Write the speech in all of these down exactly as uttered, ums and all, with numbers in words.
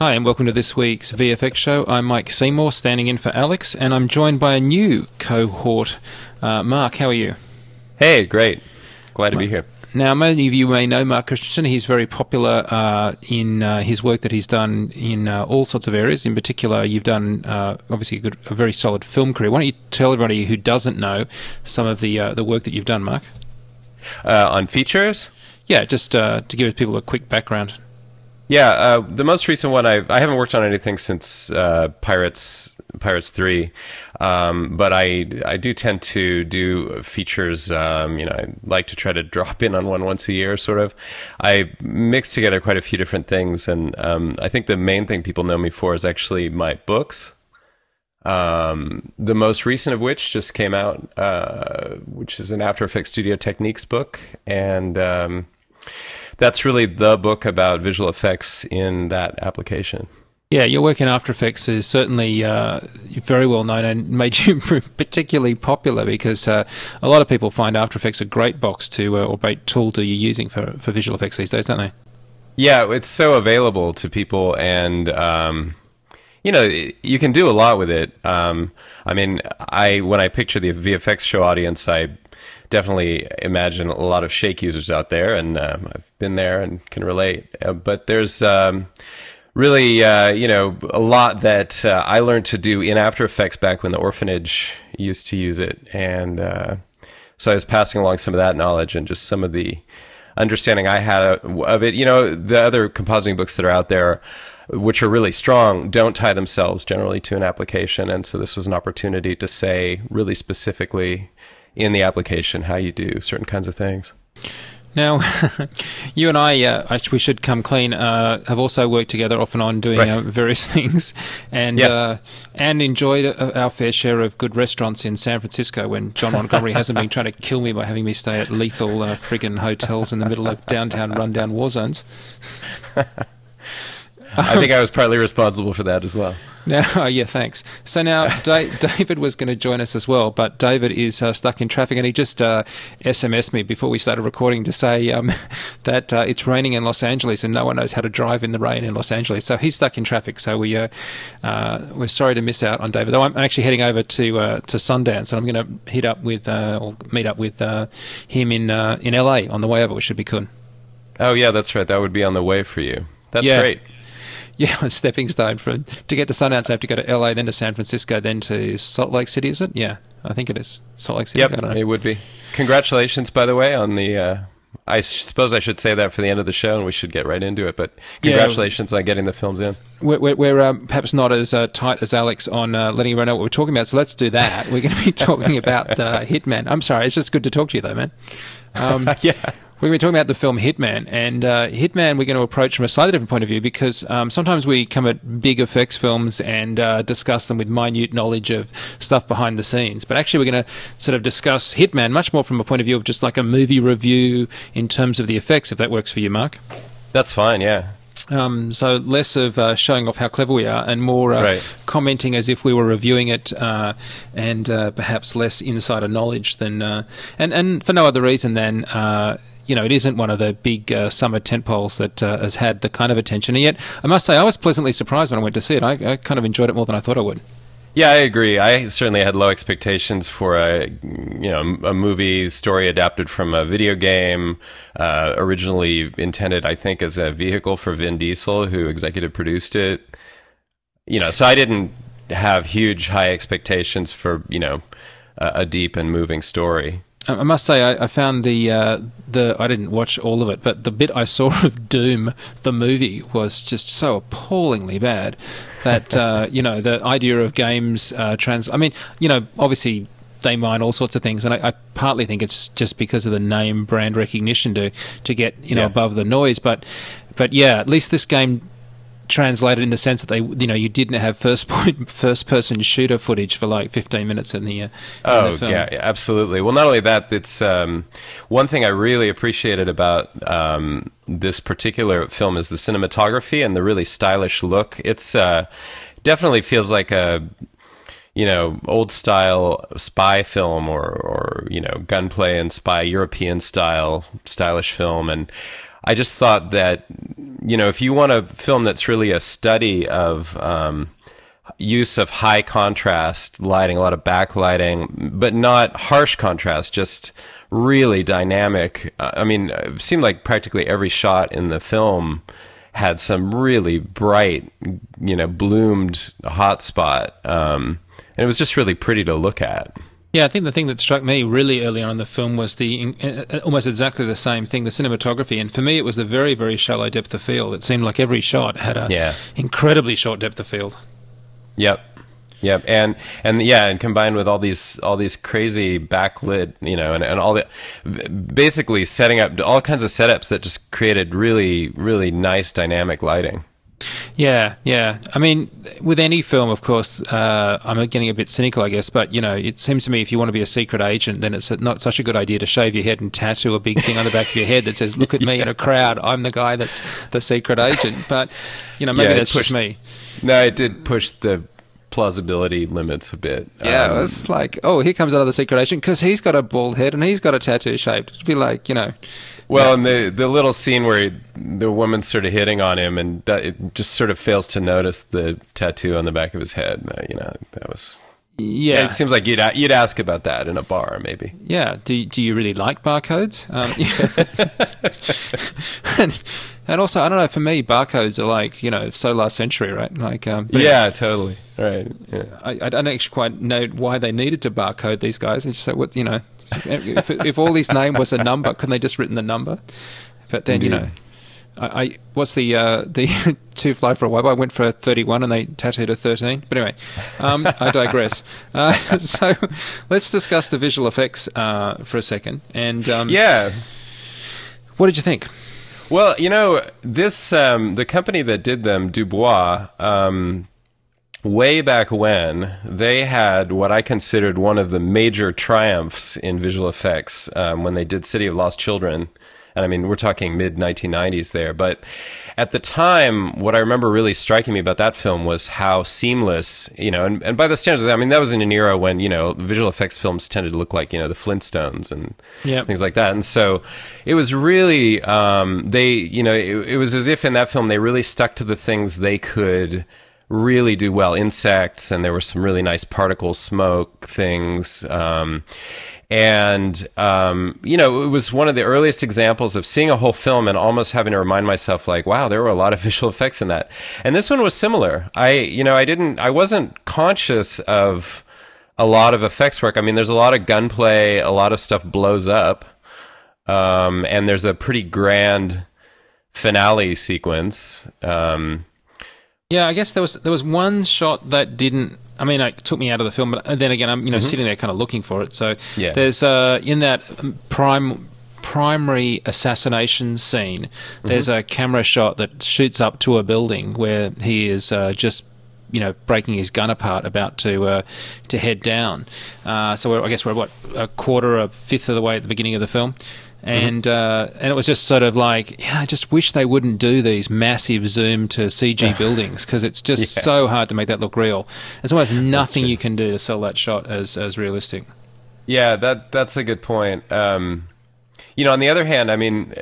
Hi, and welcome to this week's V F X show. I'm Mike Seymour, standing in for Alex, and I'm joined by a new cohort. Uh, Mark, how are you? Hey, great. Glad to be here. Now, many of you may know Mark Christensen. He's very popular uh, in uh, his work that he's done in uh, all sorts of areas. In particular, you've done, uh, obviously, a, good, a very solid film career. Why don't you tell everybody who doesn't know some of the uh, the work that you've done, Mark? Uh, on features? Yeah, just uh, to give people a quick background. Yeah, uh, the most recent one, I I haven't worked on anything since uh, Pirates Pirates three, um, but I I do tend to do features. Um, you know, I like to try to drop in on one once a year, sort of. I mix together quite a few different things, and um, I think the main thing people know me for is actually my books. Um, the most recent of which just came out, uh, which is an After Effects Studio Techniques book, and um, that's really the book about visual effects in that application. Yeah, your work in After Effects is certainly uh, very well known and made you particularly popular because uh, a lot of people find After Effects a great box to, uh, or great tool to you using for, for visual effects these days, don't they? Yeah, it's so available to people, and um, you know, you can do a lot with it. Um, I mean, I when I picture the V F X show audience, I definitely imagine a lot of Shake users out there, and um, I've been there and can relate. Uh, but there's um, really, uh, you know, a lot that uh, I learned to do in After Effects back when the orphanage used to use it, and uh, so I was passing along some of that knowledge and just some of the understanding I had of it. You know, the other compositing books that are out there, which are really strong, don't tie themselves generally to an application, and so this was an opportunity to say really specifically in the application how you do certain kinds of things. Now, you and I, uh, we should come clean, uh, have also worked together off and on doing right. uh, various things, and yep. uh, and enjoyed our fair share of good restaurants in San Francisco when John Montgomery hasn't been trying to kill me by having me stay at lethal uh, friggin' hotels in the middle of downtown rundown war zones. I think I was partly responsible for that as well. Now, oh, yeah, thanks. So now da- David was going to join us as well, but David is uh, stuck in traffic, and he just uh, S M S'd me before we started recording to say um, that uh, it's raining in Los Angeles and no one knows how to drive in the rain in Los Angeles. So he's stuck in traffic. So we uh, uh, we're sorry to miss out on David. Though I'm actually heading over to uh, to Sundance, and I'm going to hit up with uh, or meet up with uh, him in uh, in L A on the way over, which should be good. Oh yeah, that's right. That would be on the way for you. That's yeah. great. Yeah, a stepping stone for to get to Sundance. I have to go to L A, then to San Francisco, then to Salt Lake City. Is it? Yeah, I think it is Salt Lake City. Yep, I don't know. It would be. Congratulations, by the way, on the. Uh, I suppose I should say that for the end of the show, and we should get right into it. But congratulations yeah, on getting the films in. We're, we're, we're um, perhaps not as uh, tight as Alex on uh, letting everyone know what we're talking about. So let's do that. We're going to be talking about uh, Hitman. I'm sorry, it's just good to talk to you, though, man. Um, yeah. We're going to be talking about the film Hitman, and uh, Hitman we're going to approach from a slightly different point of view because um, sometimes we come at big effects films and uh, discuss them with minute knowledge of stuff behind the scenes. But actually we're going to sort of discuss Hitman much more from a point of view of just like a movie review in terms of the effects, if that works for you, Mark. That's fine, yeah. Um, so less of uh, showing off how clever we are and more uh, right. commenting as if we were reviewing it uh, and uh, perhaps less insider knowledge than... Uh, and, and for no other reason than... Uh, You know, it isn't one of the big uh, summer tentpoles that uh, has had the kind of attention. And yet, I must say, I was pleasantly surprised when I went to see it. I, I kind of enjoyed it more than I thought I would. Yeah, I agree. I certainly had low expectations for a, you know, a movie story adapted from a video game, uh, originally intended, I think, as a vehicle for Vin Diesel, who executive produced it. You know, so I didn't have huge high expectations for, you know, a, a deep and moving story. I must say, I, I found the uh, the I didn't watch all of it, but the bit I saw of Doom, the movie, was just so appallingly bad that uh, you know the idea of games uh, trans. I mean, you know, obviously they mine all sorts of things, and I, I partly think it's just because of the name brand recognition to to get you know yeah. above the noise. But but yeah, at least this game translated in the sense that they, you know, you didn't have first point, first person shooter footage for like fifteen minutes in the. Uh, oh in the film. yeah, absolutely. Well, not only that, it's um, one thing I really appreciated about um, this particular film is the cinematography and the really stylish look. It's uh, definitely feels like a, you know, old style spy film or or you know gunplay and spy European style stylish film and. I just thought that, you know, if you want a film that's really a study of um, use of high contrast lighting, a lot of backlighting, but not harsh contrast, just really dynamic. Uh, I mean, it seemed like practically every shot in the film had some really bright, you know, bloomed hotspot. Um, and it was just really pretty to look at. Yeah, I think the thing that struck me really early on in the film was the uh, almost exactly the same thing, the cinematography. And for me, it was the very, very shallow depth of field. It seemed like every shot had a yeah. incredibly short depth of field. Yep. Yep, and and yeah, and combined with all these all these crazy backlit, you know, and, and all the basically setting up all kinds of setups that just created really really nice dynamic lighting. Yeah, yeah. I mean, with any film, of course, uh, I'm getting a bit cynical, I guess, but, you know, it seems to me if you want to be a secret agent, then it's not such a good idea to shave your head and tattoo a big thing on the back of your head that says, look at me in a crowd, I'm the guy that's the secret agent. But, you know, maybe yeah, that's pushed, just me. No, it did push the plausibility limits a bit. Yeah, um, it was like, oh, here comes another secret agent because he's got a bald head and he's got a tattoo shaped. It'd be like, you know... Well, yeah. and the the little scene where he, the woman's sort of hitting on him, and that, it just sort of fails to notice the tattoo on the back of his head. Uh, you know, that was. Yeah, it seems like you'd you'd ask about that in a bar, maybe. Yeah. Do Do you really like barcodes? Um, yeah. and, and also, I don't know. For me, barcodes are like, you know, so last century, right? Like, um, yeah, totally, right. Yeah. I, I don't actually quite know why they needed to barcode these guys. They just like, what, you know. if, if all his name was a number, couldn't they just written the number? But then, Indeed. you know, I, I what's the uh, the two fly for a while? I went for a thirty-one and they tattooed a thirteen. But anyway, um, I digress. Uh, so let's discuss the visual effects uh, for a second. And um, yeah, what did you think? Well, you know, this um, the company that did them, Dubois. Um, Way back when, they had what I considered one of the major triumphs in visual effects um, when they did City of Lost Children. And I mean, we're talking mid nineteen nineties there. But at the time, what I remember really striking me about that film was how seamless, you know, and, and by the standards, I mean, that was in an era when, you know, visual effects films tended to look like, you know, the Flintstones and yep. things like that. And so it was really, um, they, you know, it, it was as if in that film they really stuck to the things they could really do well, insects, and there were some really nice particle smoke things. Um, and, um, you know, it was one of the earliest examples of seeing a whole film and almost having to remind myself, like, wow, there were a lot of visual effects in that. And this one was similar. I, you know, I didn't, I wasn't conscious of a lot of effects work. I mean, there's a lot of gunplay, a lot of stuff blows up, um, and there's a pretty grand finale sequence. Um, Yeah, I guess there was there was one shot that didn't. I mean, it took me out of the film, but then again, I'm you know mm-hmm. sitting there kind of looking for it. So yeah. there's uh, in that prime primary assassination scene, there's mm-hmm. a camera shot that shoots up to a building where he is uh, just you know breaking his gun apart, about to uh, to head down. Uh, so we're, I guess we're what a quarter, a fifth of the way at the beginning of the film. And uh, and it was just sort of like, yeah, I just wish they wouldn't do these massive zoom to C G buildings because it's just yeah. so hard to make that look real. There's almost nothing you can do to sell that shot as as realistic. Yeah, that that's a good point. Um, you know, on the other hand, I mean,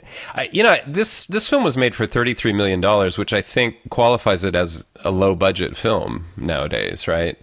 I, you know, this this film was made for thirty-three million dollars, which I think qualifies it as a low budget film nowadays, right?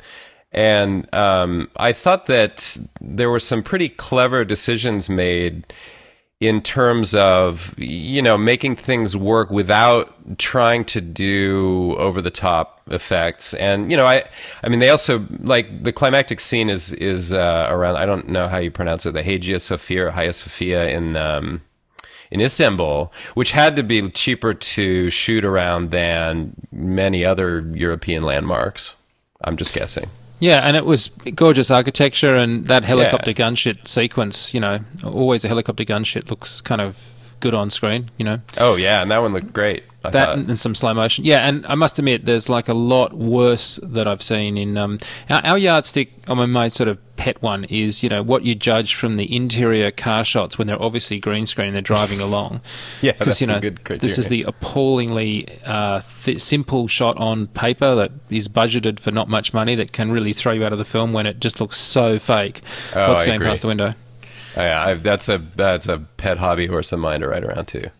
And um, I thought that there were some pretty clever decisions made in terms of, you know, making things work without trying to do over-the-top effects. And, you know, I I mean, they also, like, the climactic scene is, is uh, around, I don't know how you pronounce it, the Hagia Sophia or Hagia Sophia in... Um, in Istanbul, which had to be cheaper to shoot around than many other European landmarks. I'm just guessing. Yeah, and it was gorgeous architecture, and that helicopter yeah. gunship sequence, you know, always a helicopter gunship looks kind of good on screen, you know. Oh, yeah, and that one looked great. I that thought. And some slow motion. Yeah, and I must admit, there's like a lot worse that I've seen in... Um, our, our yardstick, I mean, my sort of pet one is, you know, what you judge from the interior car shots when they're obviously green screen and they're driving along. Yeah, that's you know, a good criteria. This is the appallingly uh, th- simple shot on paper that is budgeted for not much money that can really throw you out of the film when it just looks so fake. Oh, What's I going agree. past the window? Oh, yeah, I've, that's a that's a pet hobby horse of mine to ride around too.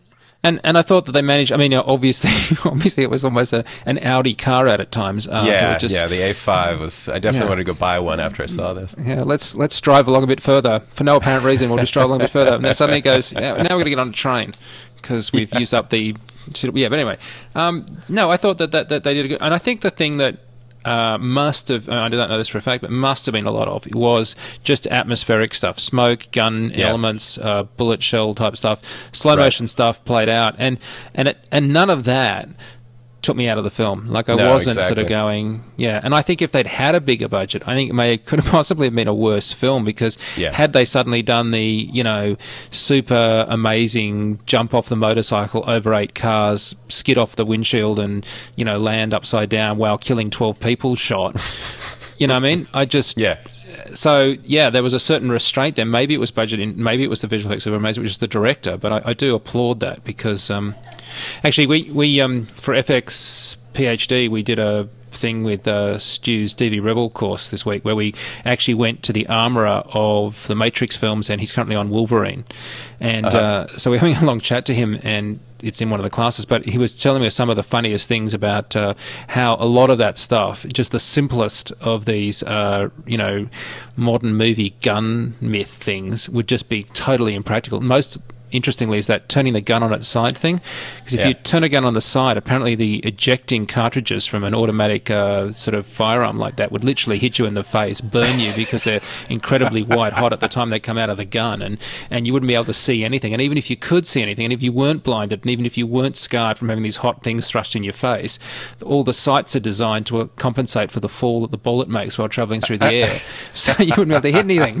And and I thought that they managed. I mean, you know, obviously, obviously, it was almost a, an Audi car out at times. Uh, yeah, just, yeah. The A five was. I definitely yeah. wanted to go buy one after I saw this. Yeah, let's let's drive along a bit further for no apparent reason. We'll just drive along a bit further, and then suddenly it goes. Yeah, now we're going to get on a train because we've yeah. used up the. Yeah, but anyway, um, no, I thought that, that that they did a good, and I think the thing that. Uh, must have, I don't know this for a fact, but must have been a lot of it was just atmospheric stuff, smoke, gun yeah. elements, uh, bullet shell type stuff, slow right. motion stuff played out, and and it, and none of that took me out of the film. Like I no, wasn't exactly. sort of going, yeah. And I think if they'd had a bigger budget, I think it may could have possibly have been a worse film because yeah. had they suddenly done the, you know, super amazing jump off the motorcycle over eight cars, skid off the windshield, and you know land upside down while killing twelve people shot, you know what I mean? I just yeah. So yeah, there was a certain restraint there. Maybe it was budget, in, maybe it was the visual effects of Amazing, which is the director. But I, I do applaud that because. Um, Actually, we, we um, for F X PhD, we did a thing with uh, Stu's D V Rebel course this week where we actually went to the armourer of the Matrix films, and he's currently on Wolverine. And uh-huh. uh, so we're having a long chat to him, and it's in one of the classes, but he was telling me some of the funniest things about uh, how a lot of that stuff, just the simplest of these, uh, you know, modern movie gun myth things would just be totally impractical. Most... Interestingly, is that turning the gun on its side thing? Because if yeah. you turn a gun on the side, apparently the ejecting cartridges from an automatic uh, sort of firearm like that would literally hit you in the face, burn you because they're incredibly white hot at the time they come out of the gun, and, and you wouldn't be able to see anything. And even if you could see anything, and if you weren't blinded, and even if you weren't scarred from having these hot things thrust in your face, all the sights are designed to compensate for the fall that the bullet makes while travelling through the air. So you wouldn't be able to hit anything.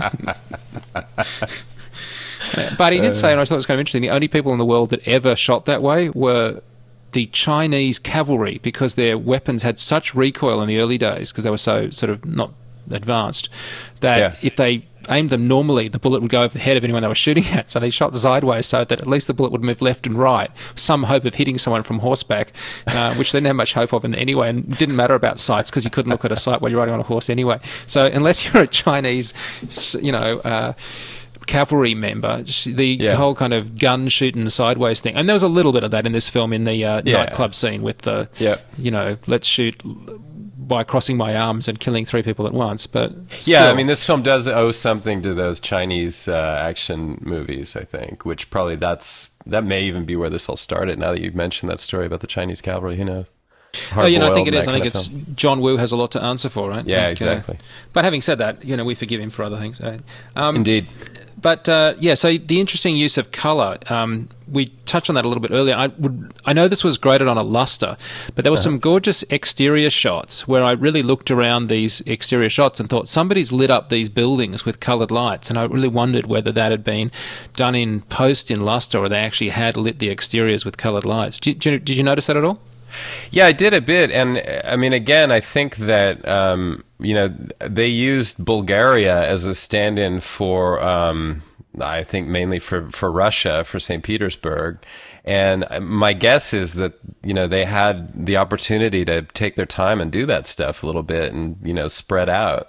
But he did say, and I thought it was kind of interesting, the only people in the world that ever shot that way were the Chinese cavalry, because their weapons had such recoil in the early days, because they were so sort of not advanced, that yeah. if they aimed them normally, the bullet would go over the head of anyone they were shooting at. So they shot sideways so that at least the bullet would move left and right, some hope of hitting someone from horseback, uh, which they didn't have much hope of in anyway, and it didn't matter about sights because you couldn't look at a sight while you're riding on a horse anyway. So unless you're a Chinese, you know... Uh, cavalry member, the yeah. whole kind of gun shooting sideways thing, and there was a little bit of that in this film in the uh, yeah. nightclub scene with the, yeah. you know, let's shoot by crossing my arms and killing three people at once. But yeah, still. I mean, this film does owe something to those Chinese uh, action movies, I think, which probably that's that may even be where this all started. Now that you've mentioned that story about the Chinese cavalry, who knows? Oh, you know, I think it is. I think it's film. John Woo has a lot to answer for, right? Yeah, like, exactly. Uh, but having said that, you know, we forgive him for other things. Right? Um, Indeed. But uh, yeah, so the interesting use of colour, um, we touched on that a little bit earlier. I would, I know this was graded on a luster, but there were uh-huh. some gorgeous exterior shots where I really looked around these exterior shots and thought somebody's lit up these buildings with coloured lights, and I really wondered whether that had been done in post in luster or they actually had lit the exteriors with coloured lights. Did, did, did you notice that at all? Yeah, I did a bit, and I mean, again, I think that um, you know they used Bulgaria as a stand-in for, um, I think mainly for for Russia, for Saint Petersburg, and my guess is that you know they had the opportunity to take their time and do that stuff a little bit, and you know spread out.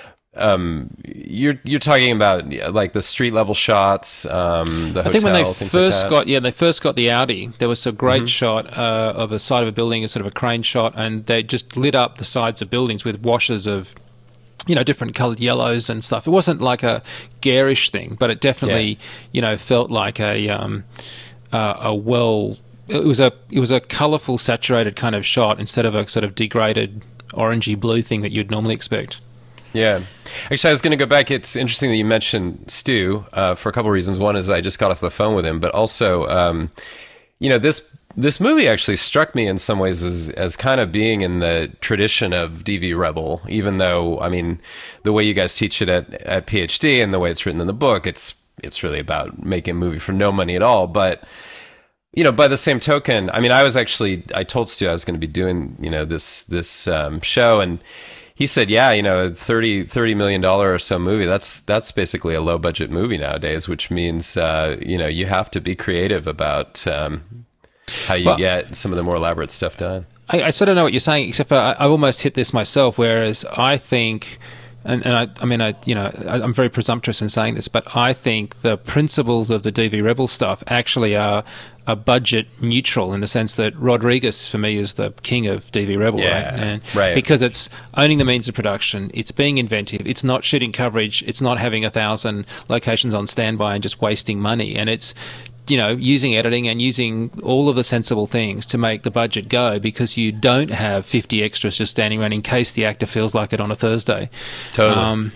Um, you're you're talking about like the street level shots, um, the hotel. I think when they first like got yeah they first got the Audi, there was a great mm-hmm. shot shot uh, of the side of a building, a sort of a crane shot, and they just lit up the sides of buildings with washes of, you know, different coloured yellows and stuff. It wasn't like a garish thing, but it definitely yeah. you know felt like a um, uh, a well. It was a it was a colourful, saturated kind of shot instead of a sort of degraded orangey blue thing that you'd normally expect. Yeah. Actually, I was going to go back. It's interesting that you mentioned Stu uh, for a couple of reasons. One is I just got off the phone with him, but also, um, you know, this this movie actually struck me in some ways as as kind of being in the tradition of D V Rebel, even though, I mean, the way you guys teach it at, at PhD and the way it's written in the book, it's it's really about making a movie for no money at all. But you know, by the same token, I mean, I was actually, I told Stu I was going to be doing, you know, this this um, show, and he said, yeah, you know, thirty, thirty million dollars or so movie, that's that's basically a low-budget movie nowadays, which means, uh, you know, you have to be creative about um, how you well, get some of the more elaborate stuff done. I, I sort of know what you're saying, except for I, I've almost hit this myself, whereas I think and, and I, I mean, I, you know, I, I'm very presumptuous in saying this, but I think the principles of the D V Rebel stuff actually are, are budget neutral in the sense that Rodriguez, for me, is the king of D V Rebel, Yeah, right? And right. because it's owning the means of production, it's being inventive, it's not shooting coverage, it's not having a thousand locations on standby and just wasting money, and it's, you know, using editing and using all of the sensible things to make the budget go, because you don't have fifty extras just standing around in case the actor feels like it on a Thursday. Totally. Um,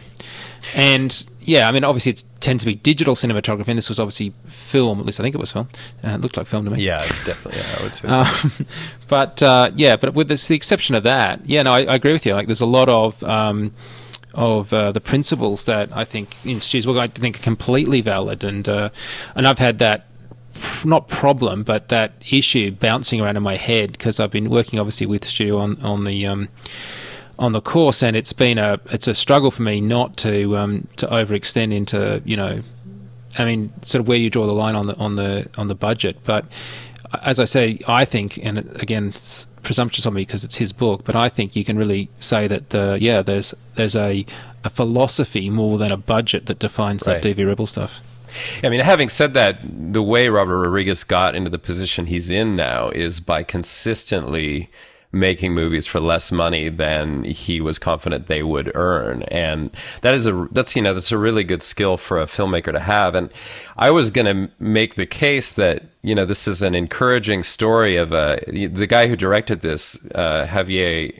and yeah, I mean, obviously it tends to be digital cinematography, and this was obviously film. At least I think it was film. Uh, it looked like film to me. Yeah, definitely. Yeah, I would say so. Um, but uh, yeah, but with this, the exception of that, yeah, no, I, I agree with you. Like, there's a lot of um, of uh, the principles that I think in Stu's book I think are completely valid, and uh, and I've had that. Not problem, but that issue bouncing around in my head, because I've been working obviously with Stu on on the um, on the course, and it's been a it's a struggle for me not to um, to overextend into, you know, I mean, sort of where you draw the line on the on the on the budget. But as I say, I think, and again, it's presumptuous on me because it's his book, but I think you can really say that uh, yeah, there's there's a a philosophy more than a budget that defines Right. that D V Rebel stuff. I mean, having said that, the way Robert Rodriguez got into the position he's in now is by consistently making movies for less money than he was confident they would earn, and that is a that's you know that's a really good skill for a filmmaker to have. And I was going to make the case that, you know, this is an encouraging story of a the guy who directed this, uh, Javier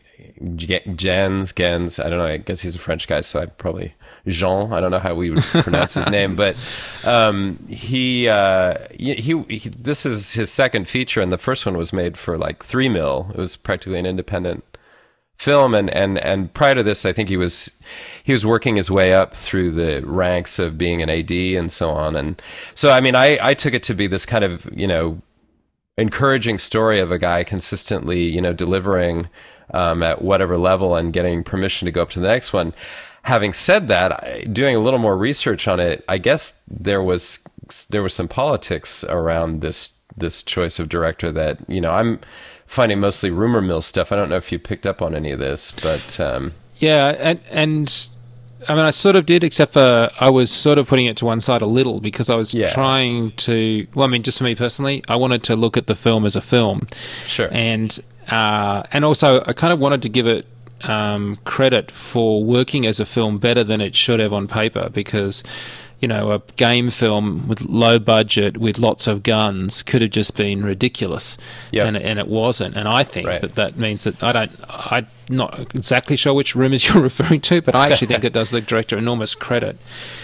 Gens Gens. I don't know. I guess he's a French guy, so I probably. Jean, I don't know how we would pronounce his name, but um, he, uh, he, he, this is his second feature, and the first one was made for like three mil. It was practically an independent film, and, and, and prior to this, I think he was he was working his way up through the ranks of being an A D and so on. And so, I mean, I, I took it to be this kind of, you know, encouraging story of a guy consistently, you know, delivering um, at whatever level and getting permission to go up to the next one. Having said that, doing a little more research on it, I guess there was there was some politics around this this choice of director that, you know, I'm finding mostly rumor mill stuff. I don't know if you picked up on any of this, but um, yeah, and and I mean, I sort of did, except for I was sort of putting it to one side a little, because I was Yeah. trying to. Well, I mean, just for me personally, I wanted to look at the film as a film, sure, and uh, and also I kind of wanted to give it um, credit for working as a film better than it should have on paper, because, you know, a game film with low budget with lots of guns could have just been ridiculous, Yep. and and it wasn't. And I think Right. that that means that I don't, I'm not exactly sure which rumors you're referring to, but I actually think it does the director enormous credit.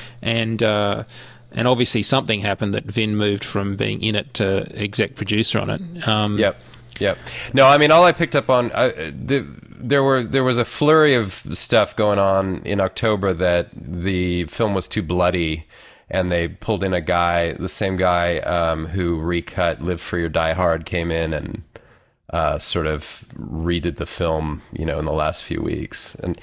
And uh, and obviously something happened that Vin moved from being in it to exec producer on it. Um, Yep. Yep. No, I mean, all I picked up on, uh, the, there were there was a flurry of stuff going on in October that the film was too bloody, and they pulled in a guy, the same guy um, who recut Live Free or Die Hard, came in and uh, sort of redid the film, you know, in the last few weeks, and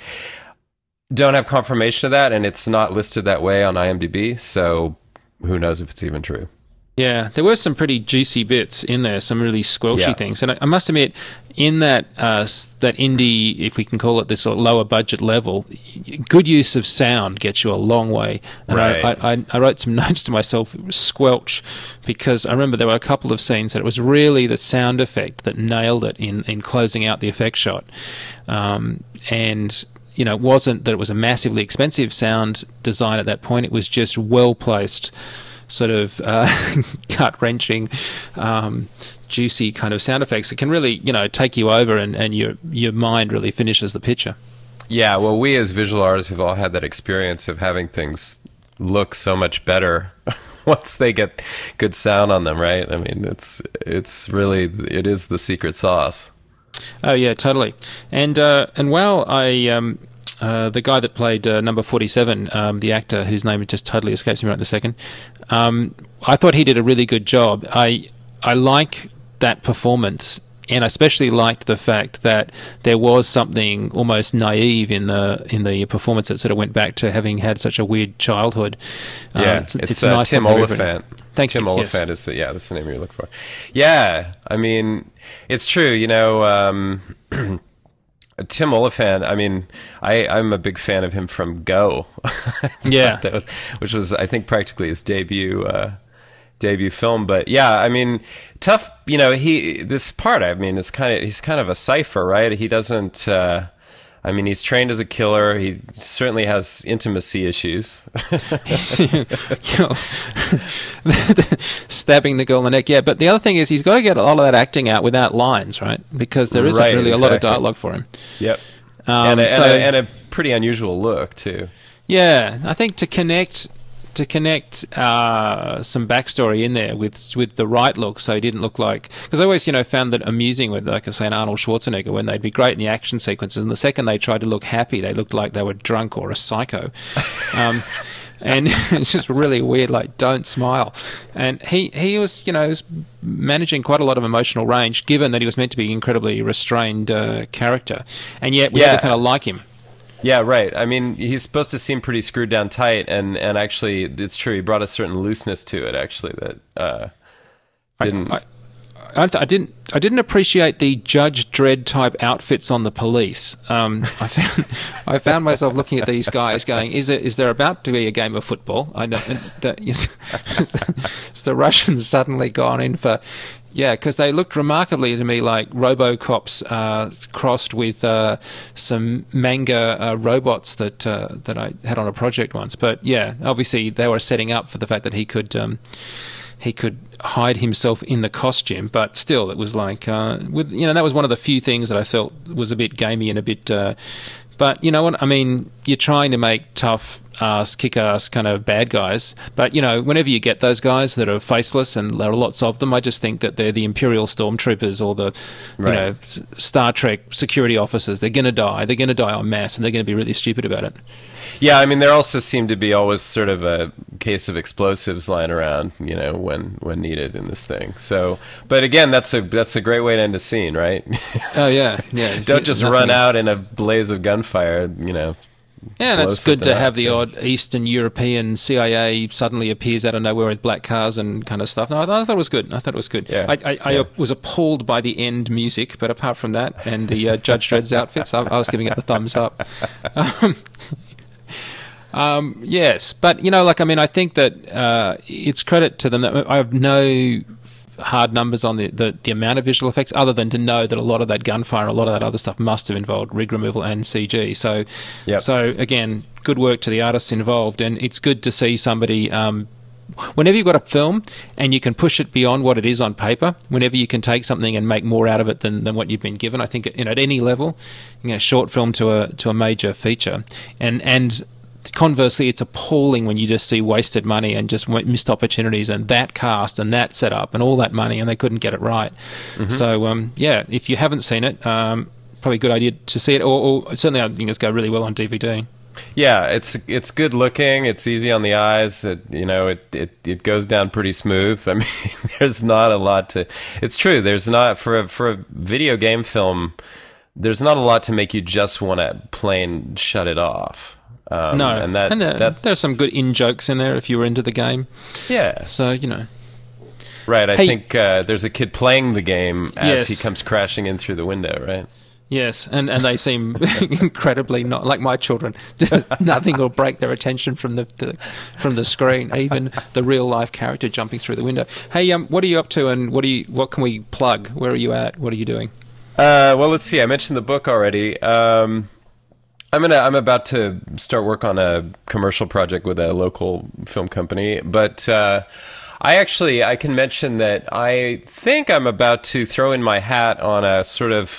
don't have confirmation of that, and it's not listed that way on IMDb, so who knows if it's even true. Yeah, there were some pretty juicy bits in there, some really squelchy Yeah. things. And I, I must admit, in that uh, s- that indie, if we can call it this sort of lower budget level, y- good use of sound gets you a long way. And Right. I, I, I wrote some notes to myself, it was squelch, because I remember there were a couple of scenes that it was really the sound effect that nailed it in, in closing out the effect shot. Um, and... You know, it wasn't that it was a massively expensive sound design at that point. It was just well-placed, sort of uh, gut-wrenching, um, juicy kind of sound effects that can really, you know, take you over, and, and your your mind really finishes the picture. Yeah, well, we as visual artists have all had that experience of having things look so much better once they get good sound on them, right? I mean, it's it's really, it is the secret sauce. Oh yeah, totally. And uh, and while I um, uh, the guy that played uh, number forty-seven, um, the actor whose name just totally escapes me right this second, um, I thought he did a really good job. I I like that performance, and I especially liked the fact that there was something almost naive in the in the performance that sort of went back to having had such a weird childhood. Um, Yeah, it's, it's, it's uh, nice Tim that they've written- Oliphant. Thank Tim you, Oliphant yes. is the, yeah, that's the name you're looking for. Yeah, I mean, it's true, you know, um, Tim Oliphant, I mean, I, I'm a big fan of him from Go. Yeah. That was, which was, I think, practically his debut uh, debut film. But yeah, I mean, tough. You know, he this part. I mean, is kind of he's kind of a cipher, right? He doesn't. Uh, I mean, he's trained as a killer. He certainly has intimacy issues. You know, stabbing the girl in the neck. Yeah, but the other thing is he's got to get a lot of that acting out without lines, right? Because there isn't Right, really exactly. a lot of dialogue for him. Yep. Um, and, a, so, and, a, and a pretty unusual look too. yeah, I think to connect to connect uh, some backstory in there with with the right look, so he didn't look like, because I always you know found that amusing with, like I say, an Arnold Schwarzenegger, when they'd be great in the action sequences, and the second they tried to look happy, they looked like they were drunk or a psycho. Um, and it's just really weird, like, don't smile. And he, he was, you know, was managing quite a lot of emotional range, given that he was meant to be an incredibly restrained uh, character. And yet we Yeah. had to kind of like him. Yeah, right. I mean, he's supposed to seem pretty screwed down tight, and, and actually, it's true. He brought a certain looseness to it, actually, that uh, didn't. I, I, I didn't. I didn't appreciate the Judge Dredd type outfits on the police. Um, I found. I found myself looking at these guys, going, "Is there is there about to be a game of football?" I know that is, is the Russians suddenly gone in for. Yeah, because they looked remarkably to me like RoboCops uh, crossed with uh, some manga uh, robots that uh, that I had on a project once. But yeah, obviously they were setting up for the fact that he could um, he could hide himself in the costume. But still, it was like uh, with you know that was one of the few things that I felt was a bit gamey and a bit. Uh, but you know what I mean? You're trying to make tough ass, kick-ass kind of bad guys. But, you know, whenever you get those guys that are faceless, and there are lots of them, I just think that they're the Imperial Stormtroopers or the, you Right. know, S- Star Trek security officers. They're going to die. They're going to die en masse, and they're going to be really stupid about it. Yeah, I mean, there also seemed to be always sort of a case of explosives lying around, you know, when, when needed in this thing. So, but again, that's a that's a great way to end a scene, right? Oh, yeah. yeah. Don't just Nothing run is- out in a blaze of gunfire, you know. Yeah, and blow it's good to something have up, the too. odd Eastern European C I A suddenly appears out of nowhere with black cars and kind of stuff. No, I, I thought it was good. I thought it was good. Yeah, I, I, I yeah. was appalled by the end music, but apart from that and the uh, Judge Dredd's outfits, I, I was giving it the thumbs up. Um, um, yes, but you know, like I mean, I think that uh, it's credit to them. That I have no hard numbers on the, the, the amount of visual effects, other than to know that a lot of that gunfire and a lot of that other stuff must have involved rig removal and C G. So, Yep. so again, good work to the artists involved, and it's good to see somebody. Um, whenever you've got a film and you can push it beyond what it is on paper, whenever you can take something and make more out of it than, than what you've been given, I think you know, at any level, you know, short film to a to a major feature, and and. Conversely, it's appalling when you just see wasted money and just missed opportunities, and that cast and that setup and all that money, and they couldn't get it right. Mm-hmm. So, um, yeah, if you haven't seen it, um, probably a good idea to see it, or, or certainly I think it's go really well on D V D. Yeah, it's it's good looking. It's easy on the eyes. It, you know, it, it it goes down pretty smooth. I mean, there's not a lot to. It's true. There's not for a, for a video game film. There's not a lot to make you just want to plain shut it off. Um, No, and that and there, that's there's some good in jokes in there if you were into the game. yeah, So you know, right. I Hey- think uh, there's a kid playing the game as Yes. he comes crashing in through the window. Right. yes, and and they seem incredibly not like my children. Nothing will break their attention from the, the from the screen, even the real life character jumping through the window. Hey, um, what are you up to, and what do you what can we plug? Where are you at? What are you doing? Uh, well, let's see. I mentioned the book already. Um, I'm gonna. I'm about to start work on a commercial project with a local film company, but uh, I actually I can mention that I think I'm about to throw in my hat on a sort of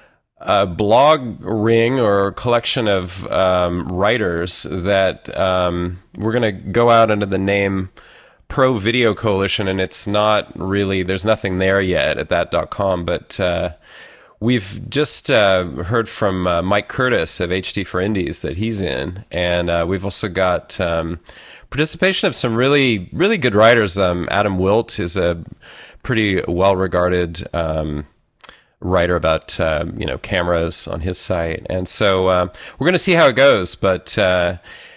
a blog ring or collection of um, writers that um, we're gonna go out under the name Pro Video Coalition, and it's not really. There's nothing there yet at that dot com, but. Uh, We've just uh, heard from uh, Mike Curtis of H D for Indies that he's in, and uh, we've also got um, participation of some really, really good writers. Um, Adam Wilt is a pretty well-regarded um, writer about uh, you know cameras on his site, and so uh, we're going to see how it goes. But uh,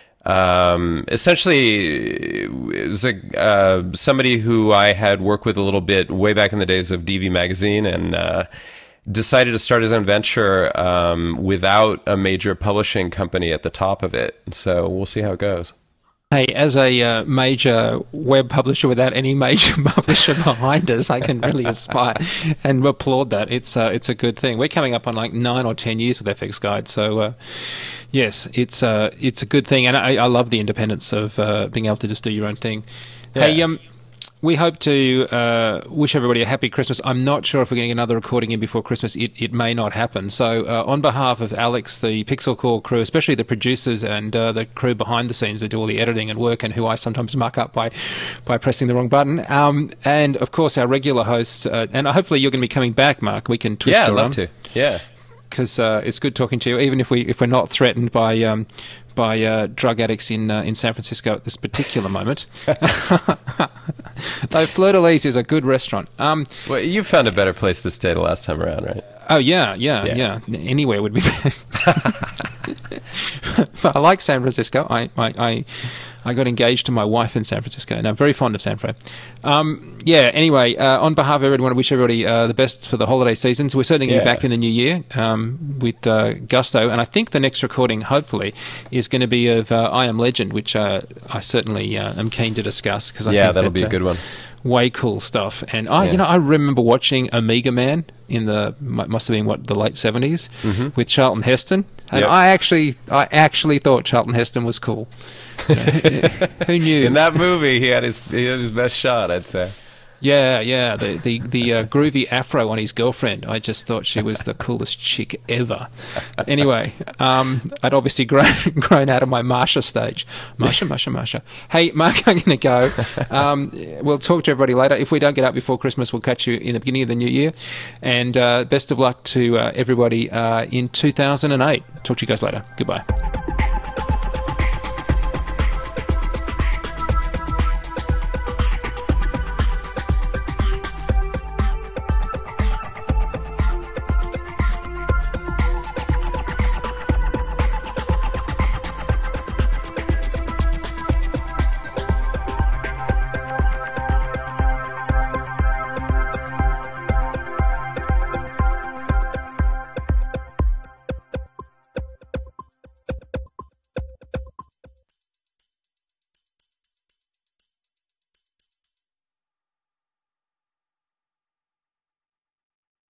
um, essentially, it was a, uh, somebody who I had worked with a little bit way back in the days of D V Magazine, and. Uh, decided to start his own venture um, without a major publishing company at the top of it. So we'll see how it goes. Hey, as a uh, major web publisher without any major publisher behind us, I can really aspire and applaud that. It's uh, it's a good thing. We're coming up on like nine or ten years with F X Guide, so uh, yes, it's uh, it's a good thing, and I, I love the independence of uh, being able to just do your own thing. Yeah. Hey, um. We hope to uh, wish everybody a happy Christmas. I'm not sure if we're getting another recording in before Christmas. It, it may not happen. So uh, on behalf of Alex, the Pixel Core crew, especially the producers and uh, the crew behind the scenes that do all the editing and work, and who I sometimes muck up by by pressing the wrong button, um, and of course our regular hosts, uh, and hopefully you're going to be coming back, Mark. We can twist yeah, you I'd love on. to. Yeah. Because uh, it's good talking to you, even if we if we're not threatened by um, by uh, drug addicts in uh, in San Francisco at this particular moment. Though Fleur de Lis is a good restaurant. Um, well, you found a better place to stay the last time around, right? Oh yeah, yeah, yeah. yeah. Anywhere would be better. But I like San Francisco. I, I, I, I got engaged to my wife in San Francisco, and I'm very fond of San Fran. Um, yeah. Anyway, uh, on behalf of everyone, I wish everybody uh, the best for the holiday seasons. We're certainly going to yeah. be back in the new year um, with uh, gusto, and I think the next recording, hopefully, is going to be of uh, I Am Legend, which uh, I certainly uh, am keen to discuss because I yeah, think that'll that, be a good one. Way cool stuff. And I, yeah. you know, I remember watching Omega Man in the must have been what the late seventies mm-hmm. with Charlton Heston, and yep. I actually, I actually thought Charlton Heston was cool. You know, who, who knew? In that movie, he had his he had his best shot, I'd say. Yeah, yeah, the the the uh, groovy afro on his girlfriend. I just thought she was the coolest chick ever. Anyway, um, I'd obviously grown grown out of my Marsha stage. Marsha, Marsha, Marsha. Hey, Mark, I'm going to go. Um, we'll talk to everybody later. If we don't get up before Christmas, we'll catch you in the beginning of the new year. And uh, best of luck to uh, everybody uh, in two thousand eight. Talk to you guys later. Goodbye.